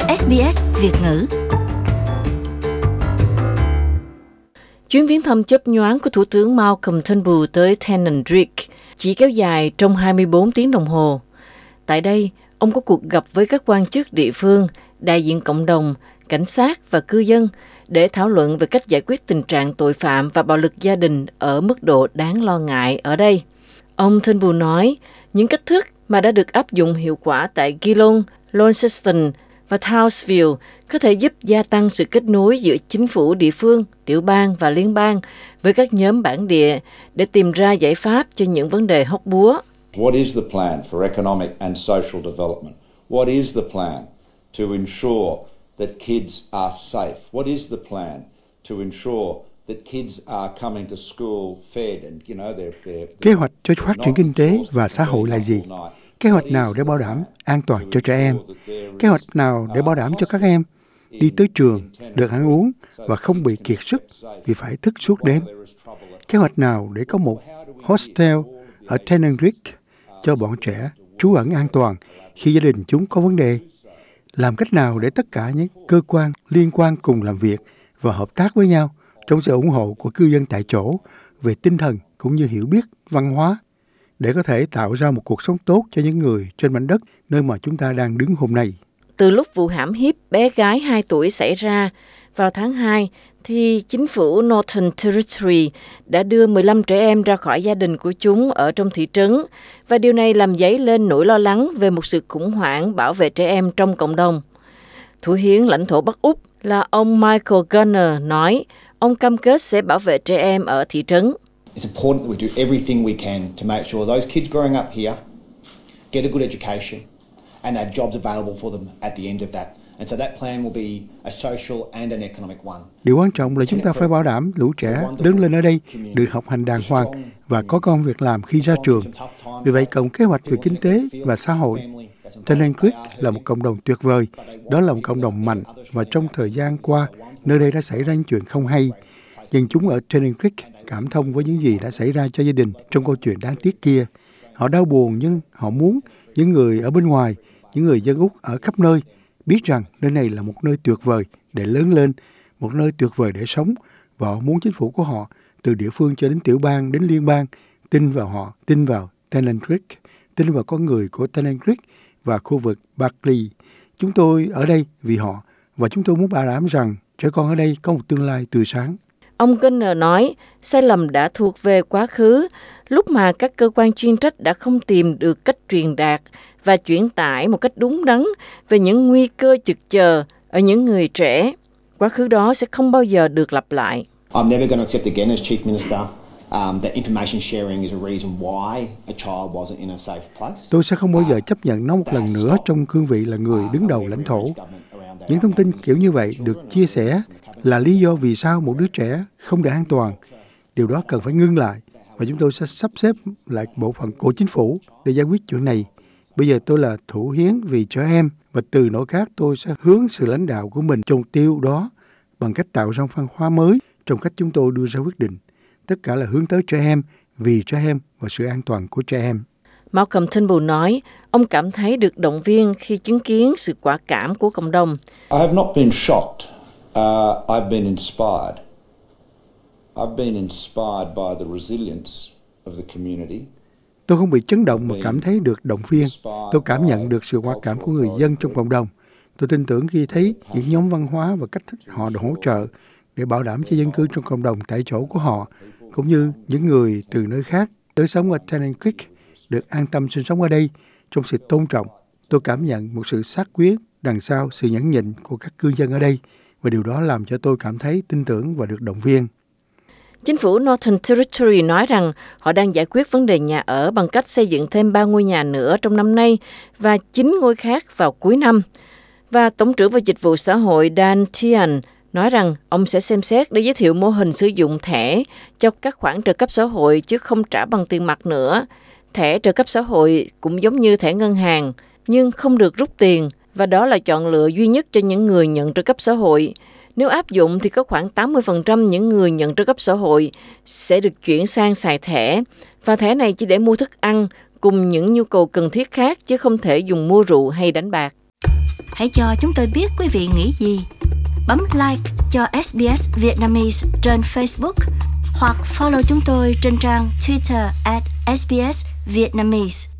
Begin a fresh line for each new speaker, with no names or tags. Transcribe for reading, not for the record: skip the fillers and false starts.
SBS Việt ngữ.
Chuyến viếng thăm chớp nhoáng của Thủ tướng Malcolm Turnbull tới Tenerife chỉ kéo dài trong 24 tiếng đồng hồ. Tại đây, ông có cuộc gặp với các quan chức địa phương, đại diện cộng đồng, cảnh sát và cư dân để thảo luận về cách giải quyết tình trạng tội phạm và bạo lực gia đình ở mức độ đáng lo ngại ở đây. Ông Turnbull nói, những cách thức mà đã được áp dụng hiệu quả tại Geelong, Launceston và Townsville có thể giúp gia tăng sự kết nối giữa chính phủ địa phương, tiểu bang và liên bang với các nhóm bản địa để tìm ra giải pháp cho những vấn đề hóc búa.
What is the plan for economic and social development? What is the plan to ensure that kids are safe? What is the plan to ensure that kids are coming to school fed and they're
Kế hoạch cho phát triển kinh tế và xã hội là gì? Kế hoạch nào để bảo đảm an toàn cho trẻ em? Kế hoạch nào để bảo đảm cho các em đi tới trường, được ăn uống và không bị kiệt sức vì phải thức suốt đêm? Kế hoạch nào để có một hostel ở Tenerife cho bọn trẻ trú ẩn an toàn khi gia đình chúng có vấn đề? Làm cách nào để tất cả những cơ quan liên quan cùng làm việc và hợp tác với nhau trong sự ủng hộ của cư dân tại chỗ về tinh thần cũng như hiểu biết văn hóa để có thể tạo ra một cuộc sống tốt cho những người trên mảnh đất nơi mà chúng ta đang đứng hôm nay.
Từ lúc vụ hãm hiếp bé gái 2 tuổi xảy ra vào tháng 2, thì chính phủ Northern Territory đã đưa 15 trẻ em ra khỏi gia đình của chúng ở trong thị trấn, và điều này làm dấy lên nỗi lo lắng về một sự khủng hoảng bảo vệ trẻ em trong cộng đồng. Thủ hiến lãnh thổ Bắc Úc là ông Michael Gunner nói ông cam kết sẽ bảo vệ trẻ em ở thị trấn.
It's important that we do everything we can to make sure those kids growing up here get a good education and have jobs available for them at the end of that. And so that plan will be a social and an economic one.
Điều quan trọng là chúng ta phải bảo đảm lũ trẻ lớn lên ở đây được học hành đàng hoàng và có công việc làm khi ra trường. Vì vậy, cần kế hoạch về kinh tế và xã hội. Tenerife là một cộng đồng tuyệt vời. Đó là một cộng đồng mạnh, và trong thời gian qua, nơi đây đã xảy ra những chuyện không hay. Dân chúng ở Tenerife cảm thông với những gì đã xảy ra cho gia đình trong câu chuyện đáng tiếc kia. Họ đau buồn, nhưng họ muốn những người ở bên ngoài, những người dân Úc ở khắp nơi biết rằng nơi này là một nơi tuyệt vời để lớn lên, một nơi tuyệt vời để sống, và họ muốn chính phủ của họ, từ địa phương cho đến tiểu bang, đến liên bang, tin vào họ, tin vào Tenerife, tin vào con người của Tenerife và khu vực Barkly. Chúng tôi ở đây vì họ, và chúng tôi muốn bảo đảm rằng trẻ con ở đây có một tương lai tươi sáng.
Ông Gunner nói sai lầm đã thuộc về quá khứ, lúc mà các cơ quan chuyên trách đã không tìm được cách truyền đạt và chuyển tải một cách đúng đắn về những nguy cơ trực chờ ở những người trẻ. Quá khứ đó sẽ không bao giờ được lặp lại.
I'm never going to accept again as Chief Minister that information sharing is a reason why a child wasn't in a safe place.
Tôi sẽ không bao giờ chấp nhận nó một lần nữa trong cương vị là người đứng đầu lãnh thổ. Những thông tin kiểu như vậy được chia sẻ là lý do vì sao một đứa trẻ không được an toàn. Điều đó cần phải ngưng lại, và chúng tôi sẽ sắp xếp lại bộ phận của chính phủ để giải quyết chuyện này. Bây giờ tôi là thủ hiến vì trẻ em, và từ nỗi khác tôi sẽ hướng sự lãnh đạo của mình cho mục tiêu đó bằng cách tạo ra văn hóa mới trong cách chúng tôi đưa ra quyết định. Tất cả là hướng tới trẻ em, vì trẻ em và sự an toàn của trẻ em.
Malcolm Turnbull nói ông cảm thấy được động viên khi chứng kiến sự quả cảm của cộng đồng.
I have not been shocked. I've been inspired. I've been inspired by the resilience of the community.
Tôi không bị chấn động mà cảm thấy được động viên. Tôi cảm nhận được sự quả cảm của người dân trong cộng đồng. Tôi tin tưởng khi thấy những nhóm văn hóa và cách họ hỗ trợ để bảo đảm cho dân cư trong cộng đồng tại chỗ của họ, cũng như những người từ nơi khác tới sống ở Tenerife được an tâm sinh sống ở đây trong sự tôn trọng. Tôi cảm nhận một sự xác quyết đằng sau sự nhẫn nhịn của các cư dân ở đây, và điều đó làm cho tôi cảm thấy tin tưởng và được động viên.
Chính phủ Northern Territory nói rằng họ đang giải quyết vấn đề nhà ở bằng cách xây dựng thêm 3 ngôi nhà nữa trong năm nay và 9 ngôi khác vào cuối năm. Và Tổng trưởng về Dịch vụ Xã hội Dan Tehan nói rằng ông sẽ xem xét để giới thiệu mô hình sử dụng thẻ cho các khoản trợ cấp xã hội chứ không trả bằng tiền mặt nữa. Thẻ trợ cấp xã hội cũng giống như thẻ ngân hàng, nhưng không được rút tiền, và đó là chọn lựa duy nhất cho những người nhận trợ cấp xã hội. Nếu áp dụng thì có khoảng 80% những người nhận trợ cấp xã hội sẽ được chuyển sang xài thẻ, và thẻ này chỉ để mua thức ăn cùng những nhu cầu cần thiết khác chứ không thể dùng mua rượu hay đánh bạc.
Hãy cho chúng tôi biết quý vị nghĩ gì. Bấm like cho SBS Vietnamese trên Facebook hoặc follow chúng tôi trên trang Twitter @SBS Vietnamese.